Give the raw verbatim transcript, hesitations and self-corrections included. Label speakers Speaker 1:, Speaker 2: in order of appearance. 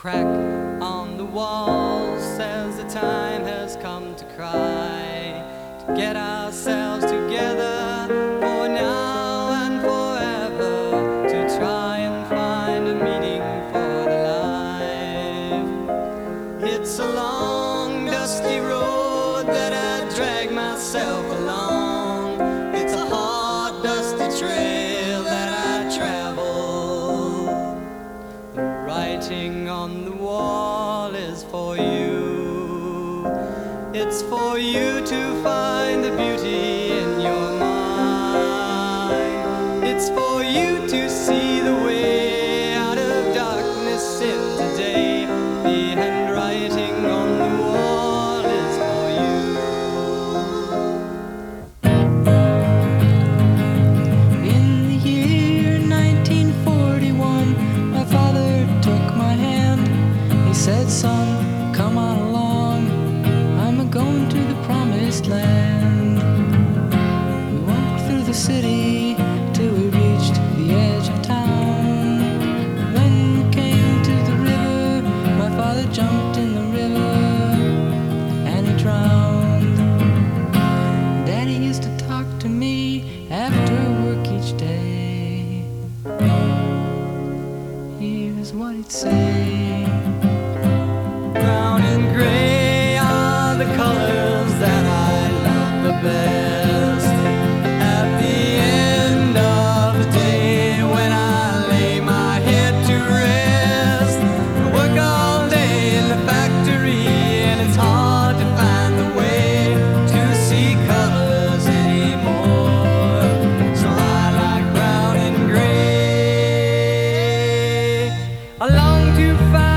Speaker 1: crack on the wall says the time has come to cry, to get ourselves together for now and forever, to try and find a meaning for the life. It's a long dusty road that I drag myself along. It's a hard dusty trail that I travel. The writing on the wall is for you. It's for you to find the beauty in your mind. It's for you to see the way out of darkness into day. The handwriting on the wall is for you. In the year nineteen forty-one, my father took my hand. He said, "Son, come on along. I'm going to the promised land." We walked through the city till we reached the edge of town. When we came to the river, my father jumped in the river and he drowned. Daddy used to talk to me after work each day. Here's what he'd say: brown and gray are the colors that I love the best. At the end of the day, when I lay my head to rest, I work all day in the factory, and it's hard to find the way to see colors anymore. So I like brown and gray. I long to find